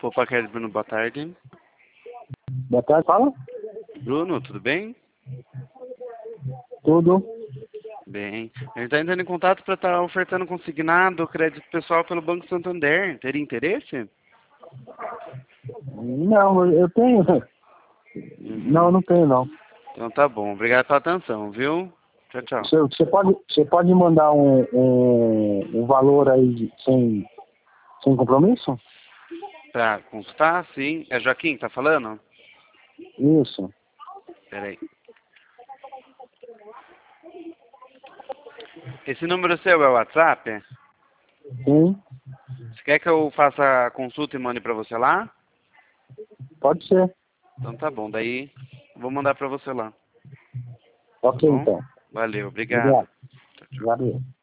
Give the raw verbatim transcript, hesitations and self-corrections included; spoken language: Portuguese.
Poupaquete Bruno, boa tarde. Boa tarde, fala. Bruno, tudo bem? Tudo. Bem. A gente está entrando em contato para estar ofertando consignado crédito pessoal pelo Banco Santander. Teria interesse? Não, eu tenho. Uhum. Não, não tenho, não. Então tá bom. Obrigado pela atenção, viu? Tchau, tchau. Você, você pode, você pode mandar um, um, um valor aí sem, sem compromisso? Pra consultar, sim. É Joaquim que tá falando? Isso. Peraí. Esse número seu é o WhatsApp? Sim, Você quer que eu faça a consulta e mande pra você lá? pode ser. Então tá bom. Daí vou mandar pra você lá. Ok, Tá bom? então. Valeu. Obrigado. Obrigado. Obrigado.